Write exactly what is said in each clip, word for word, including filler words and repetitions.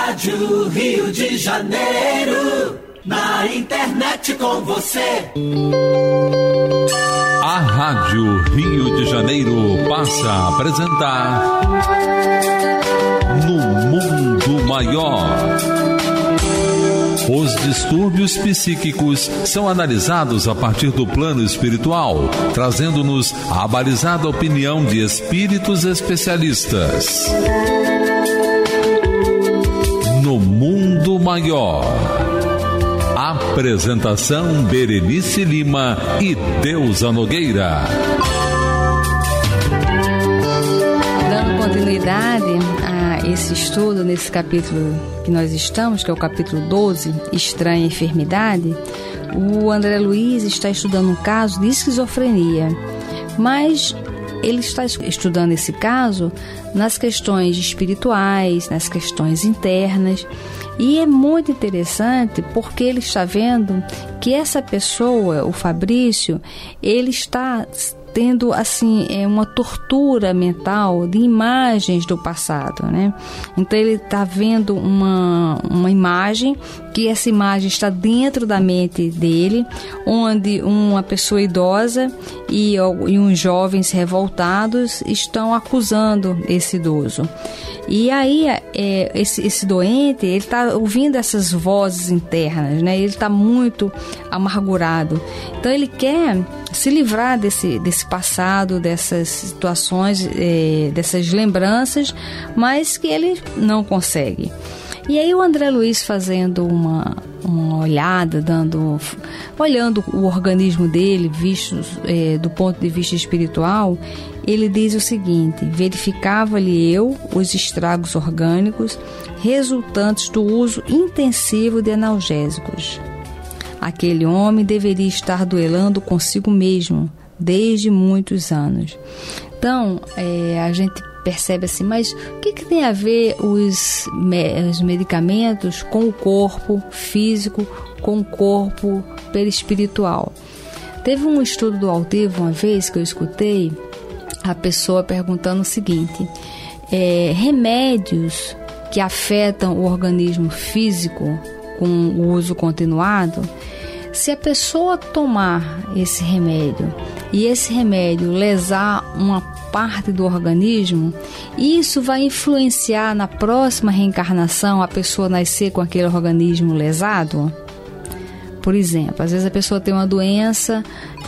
Rádio Rio de Janeiro, na internet com você. A Rádio Rio de Janeiro passa a apresentar No Mundo Maior. Os distúrbios psíquicos são analisados a partir do plano espiritual, trazendo-nos a abalizada opinião de espíritos especialistas. No Mundo Maior. Apresentação: Berenice Lima e Deusa Nogueira. Dando continuidade a esse estudo, nesse capítulo que nós estamos, que é o capítulo doze, Estranha Enfermidade, o André Luiz está estudando um caso de esquizofrenia, mas ele está estudando esse caso nas questões espirituais, nas questões internas, e é muito interessante porque ele está vendo que essa pessoa, o Fabrício, ele está tendo assim uma tortura mental de imagens do passado, né? Então ele está vendo uma, uma imagem, que essa imagem está dentro da mente dele, onde uma pessoa idosa e, e uns jovens revoltados estão acusando esse idoso. E aí é, esse, esse doente, ele está ouvindo essas vozes internas, né? Ele está muito amargurado. Então ele quer se livrar desse, desse passado, dessas situações, é, dessas lembranças, mas que ele não consegue. E aí o André Luiz, fazendo uma, uma olhada, dando, olhando o organismo dele, visto é, do ponto de vista espiritual, ele diz o seguinte: verificava-lhe eu os estragos orgânicos resultantes do uso intensivo de analgésicos. Aquele homem deveria estar duelando consigo mesmo desde muitos anos. Então, é, a gente percebe assim, mas o que, que tem a ver os, os medicamentos com o corpo físico, com o corpo perispiritual? Teve um estudo do Altivo uma vez que eu escutei a pessoa perguntando o seguinte: é, remédios que afetam o organismo físico com o uso continuado, se a pessoa tomar esse remédio e esse remédio lesar uma parte do organismo, isso vai influenciar na próxima reencarnação a pessoa nascer com aquele organismo lesado? Por exemplo, às vezes a pessoa tem uma doença,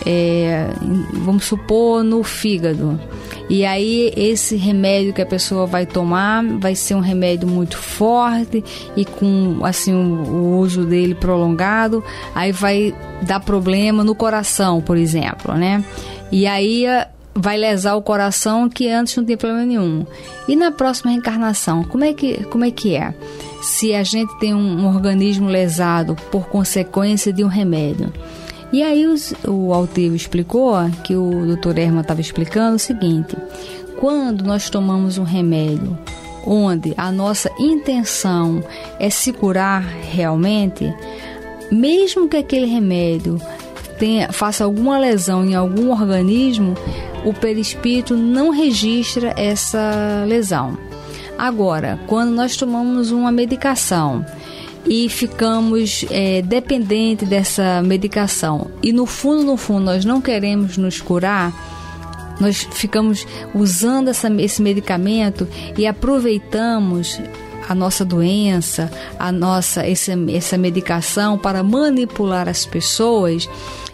é, vamos supor, no fígado. E aí esse remédio que a pessoa vai tomar vai ser um remédio muito forte e com assim, o, o uso dele prolongado, aí vai dar problema no coração, por exemplo, né? E aí vai lesar o coração, que antes não tem problema nenhum. E na próxima reencarnação, como é que, como é, que é? Se a gente tem um, um organismo lesado por consequência de um remédio. E aí os, o Altivo explicou, que o doutor Herman estava explicando o seguinte: quando nós tomamos um remédio onde a nossa intenção é se curar realmente, mesmo que aquele remédio tenha, faça alguma lesão em algum organismo, o perispírito não registra essa lesão. Agora, quando nós tomamos uma medicação e ficamos é, dependentes dessa medicação e no fundo, no fundo, nós não queremos nos curar, nós ficamos usando essa, esse medicamento e aproveitamos a nossa doença, a nossa, essa, essa medicação para manipular as pessoas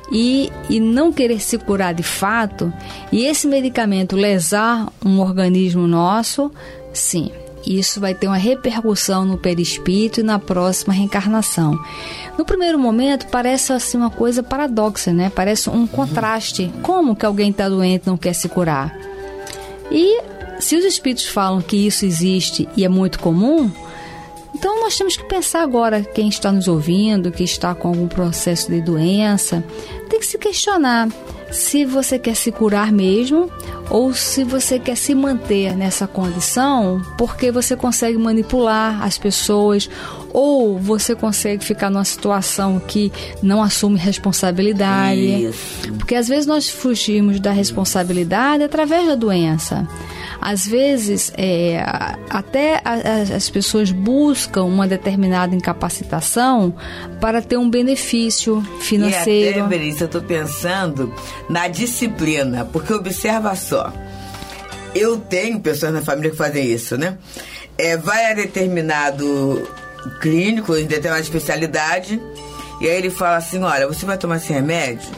e, e não querer se curar de fato, e esse medicamento lesar um organismo nosso, sim, isso vai ter uma repercussão no perispírito e na próxima reencarnação. No primeiro momento parece assim uma coisa paradoxa, né? Parece um contraste. Como que alguém está doente e não quer se curar? E se os espíritos falam que isso existe e é muito comum, então nós temos que pensar agora, quem está nos ouvindo, que está com algum processo de doença, tem que se questionar se você quer se curar mesmo ou se você quer se manter nessa condição porque você consegue manipular as pessoas ou você consegue ficar numa situação que não assume responsabilidade. Isso. Porque às vezes nós fugimos da responsabilidade através da doença. Às vezes, é, até as, as pessoas buscam uma determinada incapacitação para ter um benefício financeiro. E até, Berícia, eu estou pensando na disciplina, porque observa só, eu tenho pessoas na família que fazem isso, né? É, vai a determinado clínico, em determinada especialidade, e aí ele fala assim, olha, você vai tomar esse remédio,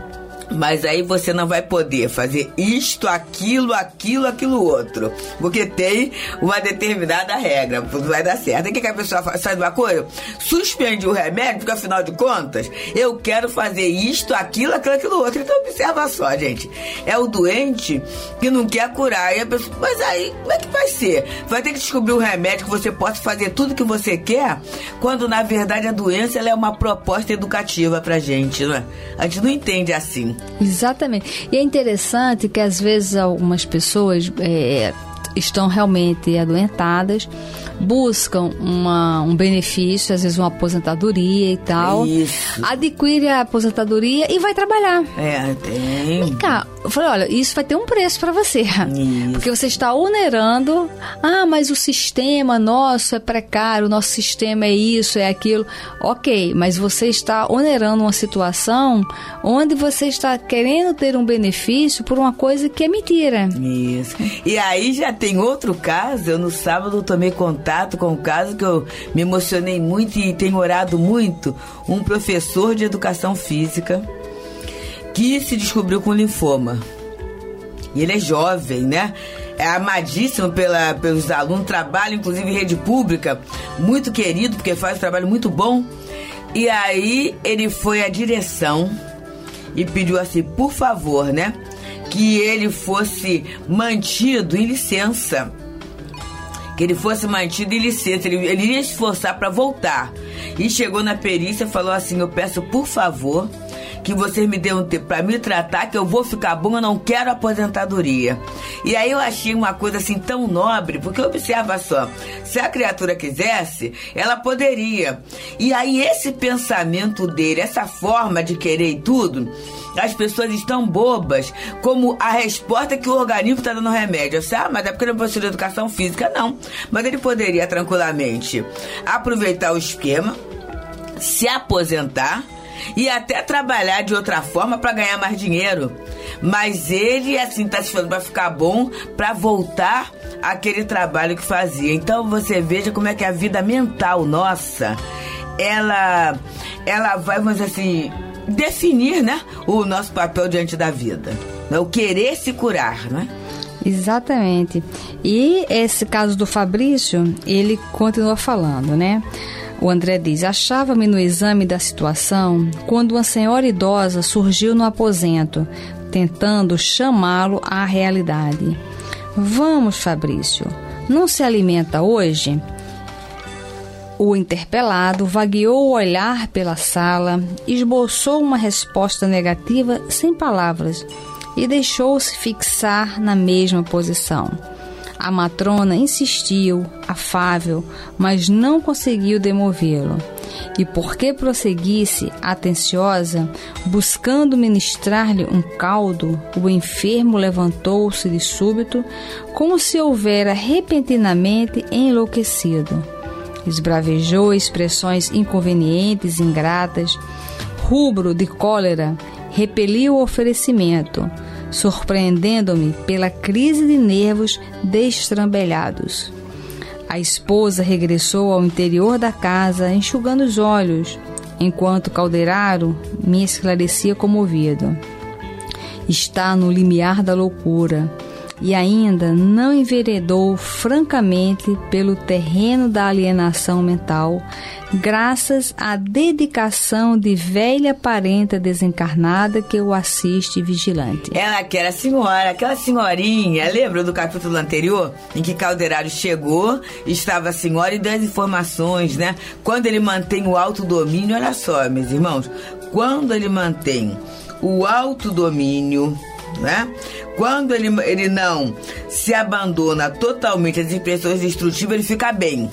mas aí você não vai poder fazer isto, aquilo, aquilo, aquilo outro. Porque tem uma determinada regra. Não vai dar certo. Aí o que, que a pessoa faz? Faz uma coisa? Suspende o remédio, porque afinal de contas, eu quero fazer isto, aquilo, aquilo, aquilo outro. Então observa só, gente. É o doente que não quer curar. E a pessoa, mas aí, como é que vai ser? Vai ter que descobrir um remédio que você possa fazer tudo que você quer, quando na verdade a doença ela é uma proposta educativa pra gente, não é? A gente não entende assim. Exatamente. E é interessante que às vezes algumas pessoas é, estão realmente adoentadas, buscam uma, um benefício, às vezes uma aposentadoria e tal. Isso. Adquire a aposentadoria e vai trabalhar. É, tem. Vem cá, eu falei, olha, isso vai ter um preço para você. Isso. Porque você está onerando. Ah, mas o sistema nosso é precário, o nosso sistema é isso, é aquilo. Ok, mas você está onerando uma situação onde você está querendo ter um benefício por uma coisa que é mentira. Isso. E aí já tem outro caso, eu no sábado eu tomei contato com um caso que eu me emocionei muito e tenho orado muito, um professor de educação física que se descobriu com linfoma. E ele é jovem, né? É amadíssimo pela, pelos alunos, trabalha inclusive em rede pública, muito querido, porque faz um trabalho muito bom. E aí ele foi à direção e pediu assim, por favor, né? Que ele fosse mantido em licença. Que ele fosse mantido em licença, ele, ele iria se esforçar para voltar. E chegou na perícia e falou assim, eu peço por favor que vocês me dêem um tempo para me tratar, que eu vou ficar bom, eu não quero aposentadoria. E aí eu achei uma coisa assim tão nobre, porque observa só, se a criatura quisesse, ela poderia. E aí esse pensamento dele, essa forma de querer e tudo, as pessoas estão bobas, como a resposta que o organismo está dando ao remédio. Eu sei, ah, mas é porque ele é professor de educação física. Não, mas ele poderia tranquilamente aproveitar o esquema, se aposentar e até trabalhar de outra forma para ganhar mais dinheiro. Mas ele, assim, está se falando para ficar bom, para voltar àquele trabalho que fazia. Então você veja como é que a vida mental nossa, ela, ela vai, vamos dizer assim, definir, né, o nosso papel diante da vida. O querer se curar, não é? Exatamente. E esse caso do Fabrício, ele continua falando, né? O André diz, achava-me no exame da situação quando uma senhora idosa surgiu no aposento, tentando chamá-lo à realidade. Vamos, Fabrício, não se alimenta hoje? O interpelado vagueou o olhar pela sala, esboçou uma resposta negativa sem palavras e deixou-se fixar na mesma posição. A matrona insistiu, afável, mas não conseguiu demovê-lo. E porque prosseguisse, atenciosa, buscando ministrar-lhe um caldo, o enfermo levantou-se de súbito, como se houvera repentinamente enlouquecido. Esbravejou expressões inconvenientes, ingratas, rubro de cólera, repeliu o oferecimento, surpreendendo-me pela crise de nervos destrambelhados. A esposa regressou ao interior da casa, enxugando os olhos, enquanto Calderaro me esclarecia comovido. Está no limiar da loucura e ainda não enveredou francamente pelo terreno da alienação mental, graças à dedicação de velha parenta desencarnada que o assiste vigilante. Ela que era senhora, aquela senhorinha, lembra do capítulo anterior, em que Calderaro chegou, estava a senhora e deu as informações, né? Quando ele mantém o autodomínio, olha só, meus irmãos, quando ele mantém o autodomínio, né? Quando ele, ele não se abandona totalmente às impressões destrutivas, ele fica bem.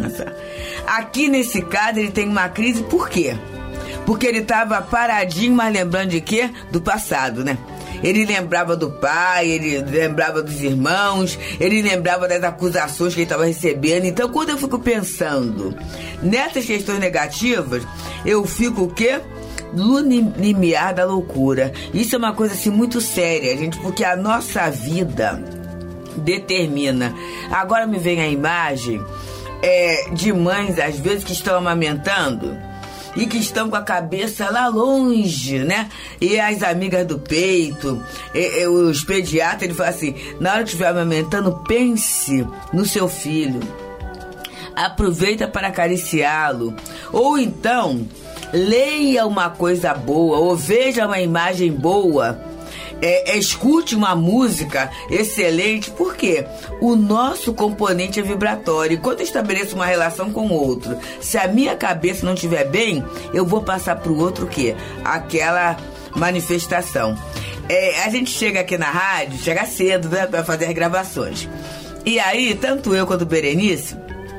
Aqui nesse caso ele tem uma crise, por quê? Porque ele estava paradinho, mas lembrando de quê? Do passado, né? Ele lembrava do pai, ele lembrava dos irmãos, ele lembrava das acusações que ele estava recebendo. Então, quando eu fico pensando nessas questões negativas, eu fico o quê? No limiar da loucura. Isso é uma coisa assim muito séria, gente, porque a nossa vida determina. Agora me vem a imagem é, de mães, às vezes, que estão amamentando e que estão com a cabeça lá longe, né? E as amigas do peito, e, e, os pediatras, ele fala assim, na hora que estiver amamentando, pense no seu filho. Aproveita para acariciá-lo. Ou então, leia uma coisa boa, ou veja uma imagem boa. É, é, escute uma música excelente, porque o nosso componente é vibratório. E quando eu estabeleço uma relação com o outro, se a minha cabeça não estiver bem, eu vou passar para o outro o quê? Aquela manifestação. É, a gente chega aqui na rádio, chega cedo, né, para fazer as gravações. E aí, tanto eu quanto o Berenice,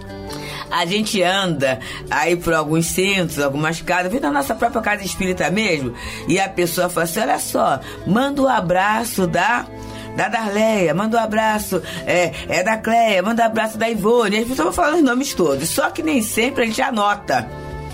a gente anda aí por alguns centros, algumas casas, vem da nossa própria casa espírita mesmo, e a pessoa fala assim, olha só, manda um abraço da, da Darleia, manda um abraço é, é da Cleia, manda um abraço da Ivone, as pessoas vão falando os nomes todos, só que nem sempre a gente anota.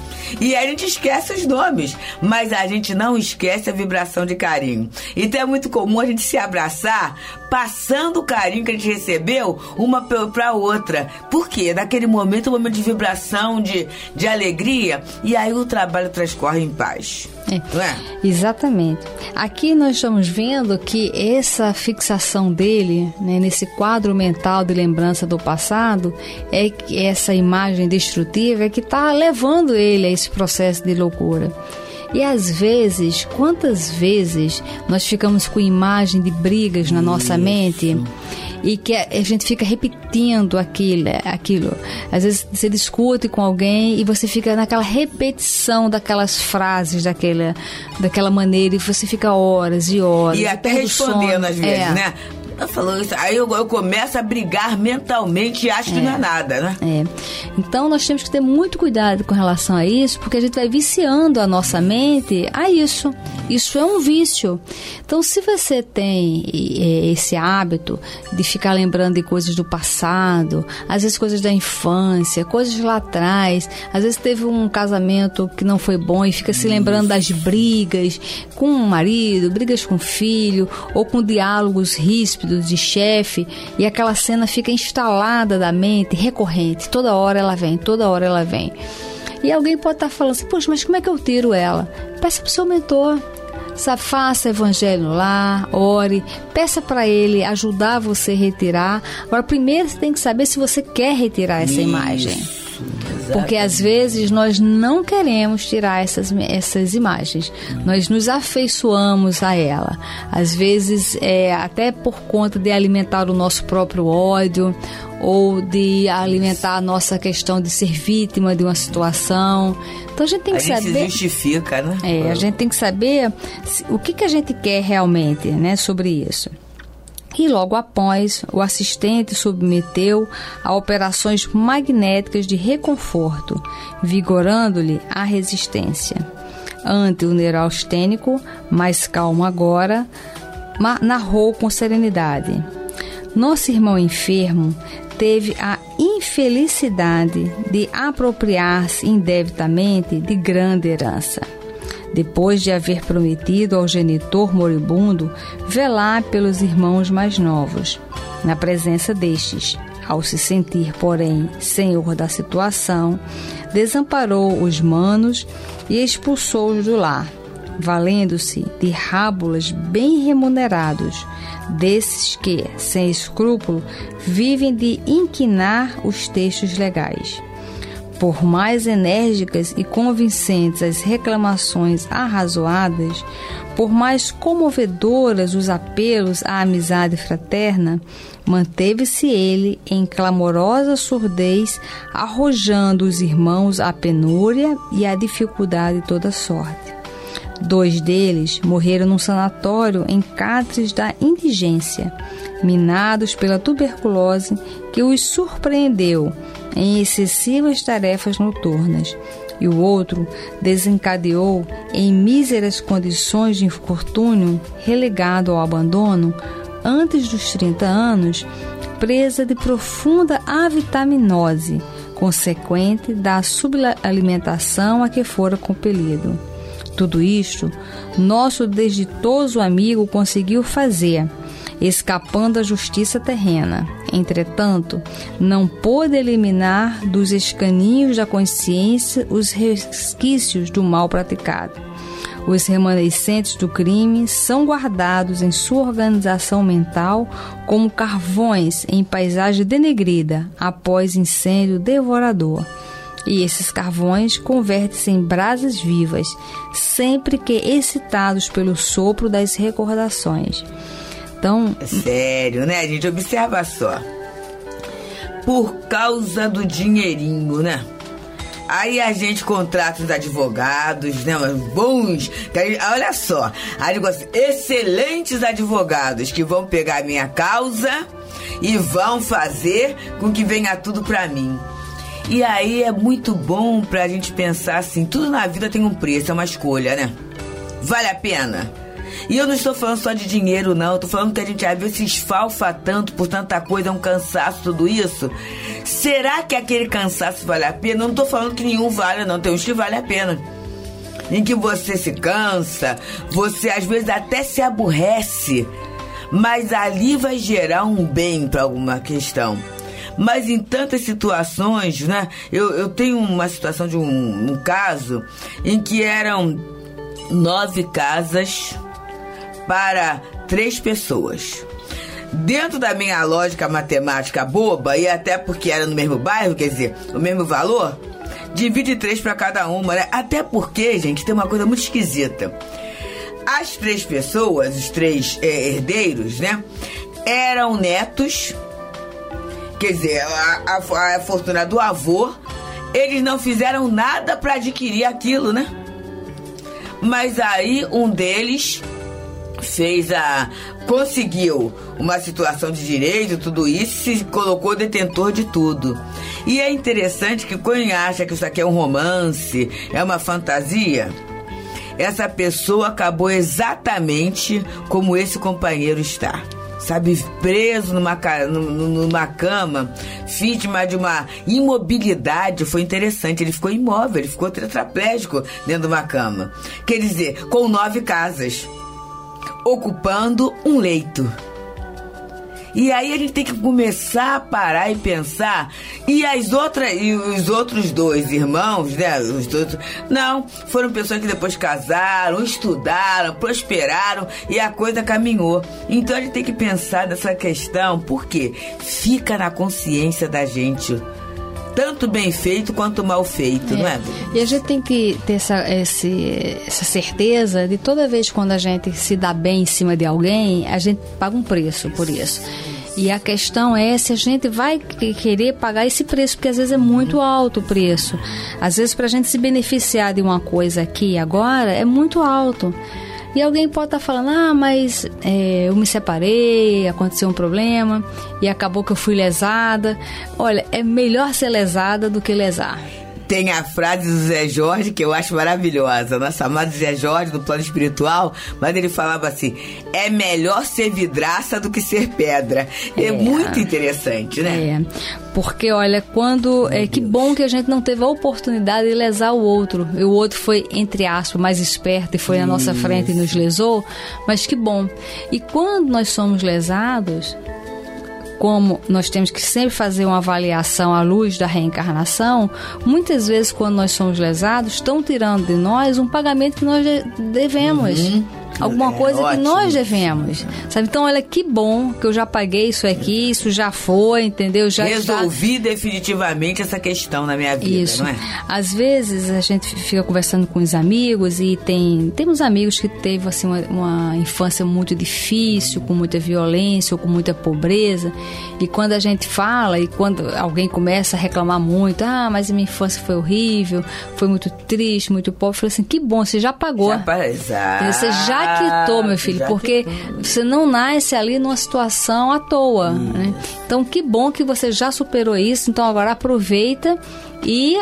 E aí a gente esquece os nomes, mas a gente não esquece a vibração de carinho. Então é muito comum a gente se abraçar passando o carinho que a gente recebeu uma para outra. Por quê? Naquele momento, um momento de vibração, de, de alegria, e aí o trabalho transcorre em paz. É, não é? Exatamente. Aqui nós estamos vendo que essa fixação dele, né, nesse quadro mental de lembrança do passado, é que essa imagem destrutiva é que está levando ele a esse processo de loucura. E às vezes, quantas vezes nós ficamos com imagem de brigas na nossa Isso. mente e que a gente fica repetindo aquilo, aquilo. Às vezes você discute com alguém e você fica naquela repetição daquelas frases, daquela, daquela maneira, e você fica horas e horas. E até respondendo às vezes, é. né? Falou isso, aí eu, eu começo a brigar mentalmente e acho é, que não é nada, né? É. Então nós temos que ter muito cuidado com relação a isso, porque a gente vai viciando a nossa mente a isso. Isso é um vício. Então, se você tem é, esse hábito de ficar lembrando de coisas do passado, às vezes coisas da infância, coisas lá atrás, às vezes teve um casamento que não foi bom e fica se lembrando das brigas com o marido, brigas com o filho, ou com diálogos ríspidos de chefe, e aquela cena fica instalada da mente, recorrente, toda hora ela vem, toda hora ela vem. E alguém pode estar falando assim, poxa, mas como é que eu tiro ela? Peça para o seu mentor, sabe, faça evangelho lá, ore, peça para ele ajudar você a retirar. Agora, primeiro você tem que saber se você quer retirar essa Isso. imagem. Porque às vezes nós não queremos tirar essas, essas imagens, nós nos afeiçoamos a ela, às vezes é, até por conta de alimentar o nosso próprio ódio, ou de alimentar a nossa questão de ser vítima de uma situação. Então a gente tem que a saber... A gente se justifica, né? É, a gente tem que saber o que, que a gente quer realmente, né, sobre isso. E logo após, o assistente submeteu a operações magnéticas de reconforto, vigorando-lhe a resistência. Ante o neurastênico, mais calmo agora, narrou com serenidade. Nosso irmão enfermo teve a infelicidade de apropriar-se indevidamente de grande herança. Depois de haver prometido ao genitor moribundo velar pelos irmãos mais novos, na presença destes, ao se sentir, porém, senhor da situação, desamparou os manos e expulsou-os do lar, valendo-se de rábulas bem remunerados, desses que, sem escrúpulo, vivem de inquinar os textos legais. Por mais enérgicas e convincentes as reclamações arrazoadas, por mais comovedoras os apelos à amizade fraterna, manteve-se ele em clamorosa surdez, arrojando os irmãos à penúria e à dificuldade de toda sorte. Dois deles morreram num sanatório em cátares da indigência, minados pela tuberculose que os surpreendeu em excessivas tarefas noturnas, e o outro desencadeou em míseras condições de infortúnio, relegado ao abandono antes dos trinta anos, presa de profunda avitaminose, consequente da subalimentação a que fora compelido. Tudo isto, nosso desditoso amigo conseguiu fazer, escapando da justiça terrena. Entretanto, não pôde eliminar dos escaninhos da consciência os resquícios do mal praticado. Os remanescentes do crime são guardados em sua organização mental como carvões em paisagem denegrida após incêndio devorador. E esses carvões convertem-se em brasas vivas, sempre que excitados pelo sopro das recordações. Então, sério, né, gente? Observa só. Por causa do dinheirinho, né? Aí a gente contrata os advogados, né? Mas bons. Aí, olha só. Aí eu gosto, excelentes advogados que vão pegar a minha causa e vão fazer com que venha tudo pra mim. E aí é muito bom pra gente pensar assim, tudo na vida tem um preço, é uma escolha, né? Vale a pena? E eu não estou falando só de dinheiro, não. Eu tô falando que a gente às vezes se esfalfa tanto por tanta coisa, é um cansaço, tudo isso. Será que aquele cansaço vale a pena? Eu não tô falando que nenhum vale, não. Tem uns que vale a pena. Em que você se cansa, você às vezes até se aborrece, mas ali vai gerar um bem para alguma questão. Mas em tantas situações, né? Eu, eu tenho uma situação de um, um caso em que eram nove casas para três pessoas. Dentro da minha lógica matemática boba, e até porque era no mesmo bairro, quer dizer, o mesmo valor, divide três para cada uma, né? Até porque, gente, tem uma coisa muito esquisita. As três pessoas, os três é, herdeiros, né? Eram netos. Quer dizer, a, a, a fortuna do avô, eles não fizeram nada para adquirir aquilo, né? Mas aí um deles fez a... conseguiu uma situação de direito, tudo isso, e se colocou detentor de tudo. E é interessante que quem acha que isso aqui é um romance, é uma fantasia, essa pessoa acabou exatamente como esse companheiro está. Sabe, preso numa, numa cama, vítima de uma imobilidade. Foi interessante, ele ficou imóvel, ele ficou tetraplégico dentro de uma cama. Quer dizer, com nove casas, ocupando um leito. E aí a gente tem que começar a parar e pensar. E as outras, e os outros dois irmãos, né? Os dois, não, foram pessoas que depois casaram, estudaram, prosperaram e a coisa caminhou. Então a gente tem que pensar nessa questão, porque fica na consciência da gente. Tanto bem feito quanto mal feito, é. Não é? E a gente tem que ter essa, esse, essa certeza de toda vez quando a gente se dá bem em cima de alguém, a gente paga um preço por isso. E a questão é se a gente vai querer pagar esse preço, porque às vezes é muito alto o preço. Às vezes para a gente se beneficiar de uma coisa aqui e agora é muito alto. E alguém pode estar falando, ah, mas é, eu me separei, aconteceu um problema e acabou que eu fui lesada. Olha, é melhor ser lesada do que lesar. Tem a frase do Zé Jorge que eu acho maravilhosa, nosso amado Zé Jorge do plano espiritual, mas ele falava assim, é melhor ser vidraça do que ser pedra. É, é muito interessante, né? É, porque olha, quando, é, que bom que a gente não teve a oportunidade de lesar o outro, e o outro foi, entre aspas, mais esperto e foi na nossa frente e nos lesou, mas que bom. E quando nós somos lesados, como nós temos que sempre fazer uma avaliação à luz da reencarnação, muitas vezes quando nós somos lesados, estão tirando de nós um pagamento que nós devemos. Uhum. alguma é, coisa ótimo. que nós devemos, sabe? Então, olha, que bom que eu já paguei isso aqui, isso já foi, entendeu? Já Resolvi está... definitivamente essa questão na minha vida, isso. não é? Às vezes a gente fica conversando com os amigos e tem temos amigos que teve assim uma, uma infância muito difícil, com muita violência ou com muita pobreza, e quando a gente fala e quando alguém começa a reclamar muito, ah, mas a minha infância foi horrível, foi muito triste, muito pobre, eu falo assim, que bom, você já pagou. Já, exato, você já quitou, meu filho, porque quitou. Você não nasce ali numa situação à toa, hum. né? Então, que bom que você já superou isso, então agora aproveita e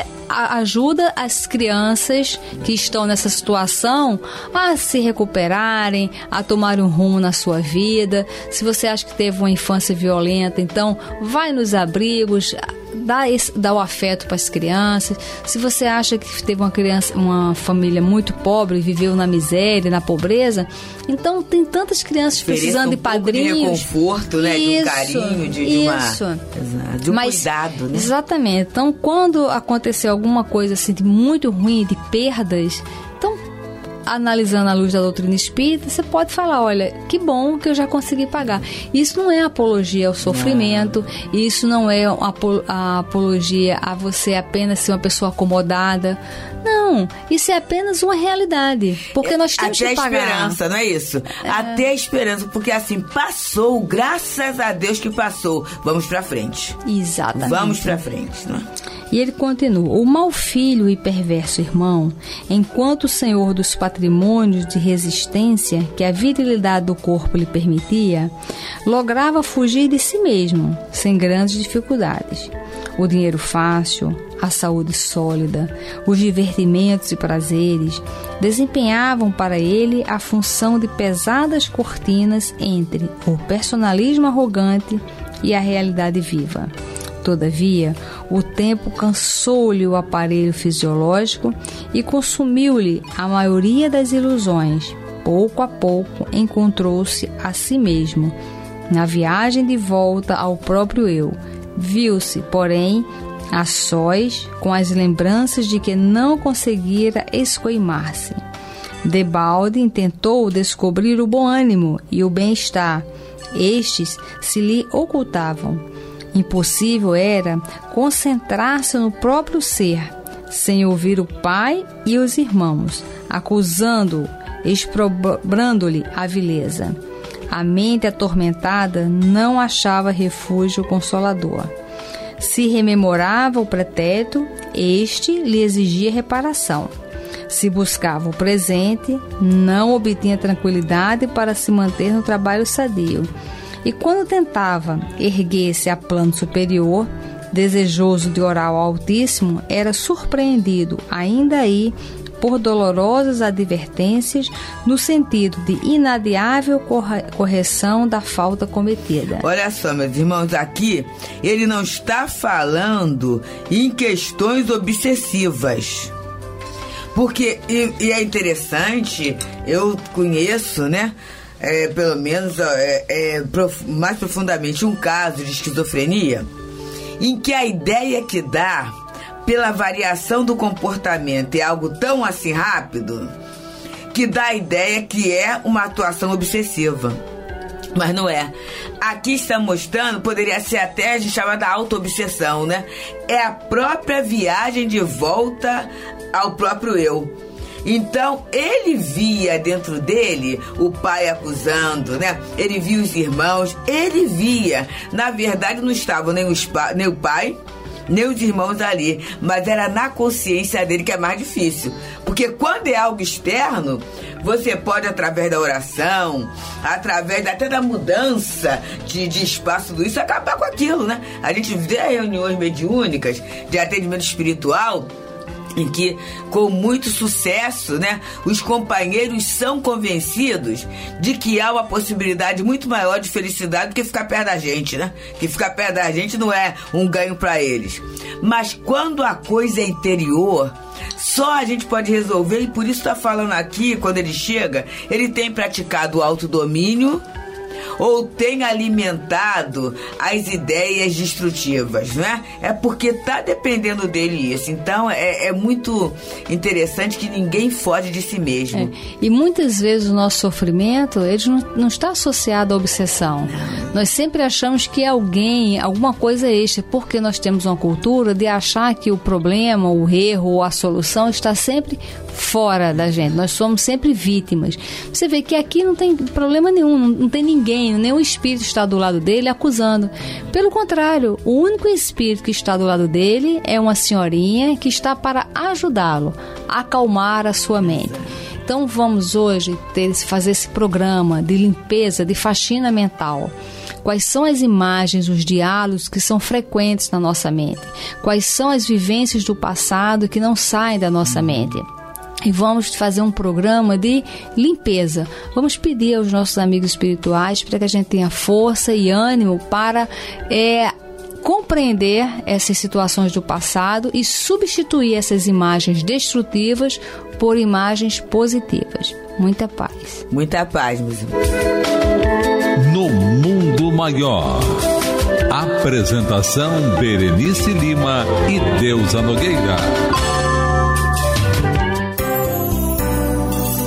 ajuda as crianças que estão nessa situação a se recuperarem, a tomarem um rumo na sua vida. Se você acha que teve uma infância violenta, então vai nos abrigos, dá, esse, dá o afeto para as crianças. Se você acha que teve uma criança, uma família muito pobre, viveu na miséria, na pobreza, então tem tantas crianças precisando um de padrinhos. De reconforto, né? Isso, de um carinho, de, de, isso. Uma, de um Mas, cuidado, né? Exatamente. Então, quando aconteceu alguma coisa assim de muito ruim, de perdas, então, analisando a luz da doutrina espírita, você pode falar, olha, que bom que eu já consegui pagar. Isso não é apologia ao sofrimento, não. Isso não é a apologia a você apenas ser uma pessoa acomodada. Não, isso é apenas uma realidade, porque nós temos Até que pagar. Até a esperança, não é isso? É. Até a esperança, porque assim, passou, graças a Deus que passou. Vamos pra frente. Exatamente. Vamos pra frente, não é? E ele continua, o mau filho e perverso irmão, enquanto o senhor dos patrimônios de resistência que a virilidade do corpo lhe permitia, lograva fugir de si mesmo, sem grandes dificuldades. O dinheiro fácil, a saúde sólida, os divertimentos e prazeres desempenhavam para ele a função de pesadas cortinas entre o personalismo arrogante e a realidade viva. Todavia, o tempo cansou-lhe o aparelho fisiológico e consumiu-lhe a maioria das ilusões. Pouco a pouco encontrou-se a si mesmo. Na viagem de volta ao próprio eu, viu-se, porém, a sós com as lembranças de que não conseguira escoimar-se. Debalde intentou descobrir o bom ânimo e o bem-estar. Estes se lhe ocultavam. Impossível era concentrar-se no próprio ser, sem ouvir o pai e os irmãos, acusando-o, exprobrando-lhe a vileza. A mente atormentada não achava refúgio consolador. Se rememorava o pretérito, este lhe exigia reparação. Se buscava o presente, não obtinha tranquilidade para se manter no trabalho sadio. E quando tentava erguer-se a plano superior, desejoso de orar ao Altíssimo, era surpreendido, ainda aí, por dolorosas advertências no sentido de inadiável corre- correção da falta cometida. Olha só, meus irmãos, aqui ele não está falando em questões obsessivas. Porque, e, e é interessante, eu conheço, né? É, pelo menos é, é, prof, mais profundamente um caso de esquizofrenia em que a ideia que dá pela variação do comportamento é algo tão assim rápido que dá a ideia que é uma atuação obsessiva, mas não é. Aqui está mostrando, poderia ser até chamada auto-obsessão, né? É a própria viagem de volta ao próprio eu. Então, ele via dentro dele o pai acusando, né? Ele via os irmãos, ele via. Na verdade, não estavam nem, os pa- nem o pai, nem os irmãos ali, mas era na consciência dele que é mais difícil. Porque quando é algo externo, você pode, através da oração, através até da mudança de, de espaço, tudo isso, acabar com aquilo, né? A gente vê reuniões mediúnicas de atendimento espiritual em que, com muito sucesso, né, os companheiros são convencidos de que há uma possibilidade muito maior de felicidade do que ficar perto da gente, né? Que ficar perto da gente não é um ganho para eles. Mas quando a coisa é interior, só a gente pode resolver, e por isso está falando aqui, quando ele chega, ele tem praticado o autodomínio, ou tem alimentado as ideias destrutivas, né? É porque está dependendo dele isso. Então é, é muito interessante que ninguém foge de si mesmo. É. E muitas vezes o nosso sofrimento, ele não, não está associado à obsessão. Não. Nós sempre achamos que alguém, alguma coisa extra, porque nós temos uma cultura de achar que o problema, o erro ou a solução está sempre fora da gente. Nós somos sempre vítimas. Você vê que aqui não tem problema nenhum, não, não tem ninguém, nenhum espírito está do lado dele acusando. Pelo contrário, o único espírito que está do lado dele é uma senhorinha que está para ajudá-lo a acalmar a sua mente. Então vamos hoje ter, fazer esse programa de limpeza, de faxina mental. Quais são as imagens, os diálogos que são frequentes na nossa mente? Quais são as vivências do passado que não saem da nossa mente? E vamos fazer um programa de limpeza. Vamos pedir aos nossos amigos espirituais para que a gente tenha força e ânimo para é, compreender essas situações do passado e substituir essas imagens destrutivas por imagens positivas. Muita paz. Muita paz, meus irmãos. No Mundo Maior. Apresentação Berenice Lima e Deusa Nogueira.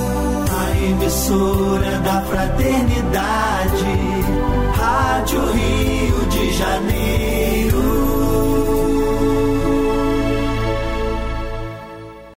A emissora da fraternidade, Rádio Rio.